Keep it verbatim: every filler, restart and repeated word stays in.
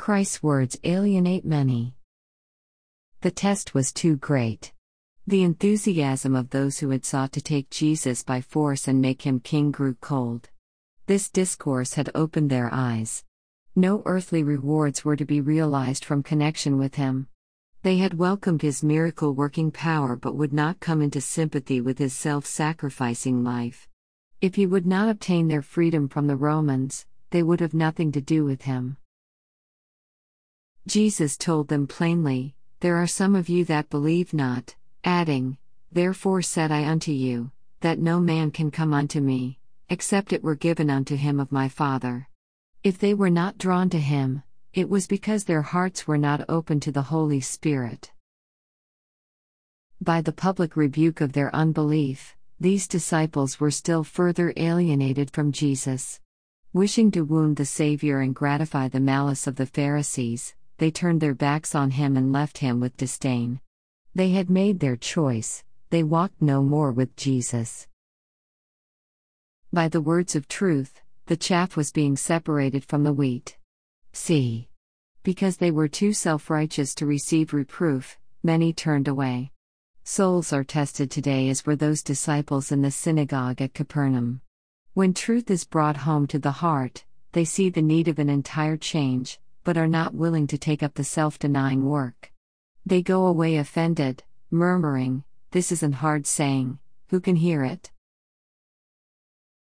Christ's words alienate many. The test was too great. The enthusiasm of those who had sought to take Jesus by force and make him king grew cold. This discourse had opened their eyes. No earthly rewards were to be realized from connection with him. They had welcomed his miracle-working power but would not come into sympathy with his self-sacrificing life. If he would not obtain their freedom from the Romans, they would have nothing to do with him. Jesus told them plainly, "There are some of you that believe not," adding, "Therefore said I unto you, that no man can come unto me, except it were given unto him of my Father." If they were not drawn to him, it was because their hearts were not open to the Holy Spirit. By the public rebuke of their unbelief, these disciples were still further alienated from Jesus. Wishing to wound the Savior and gratify the malice of the Pharisees, they turned their backs on him and left him with disdain. They had made their choice, they walked no more with Jesus. By the words of truth, the chaff was being separated from the wheat. See. Because they were too self-righteous to receive reproof, many turned away. Souls are tested today as were those disciples in the synagogue at Capernaum. When truth is brought home to the heart, they see the need of an entire change, but are not willing to take up the self-denying work. They go away offended, murmuring, "This is an hard saying, who can hear it?"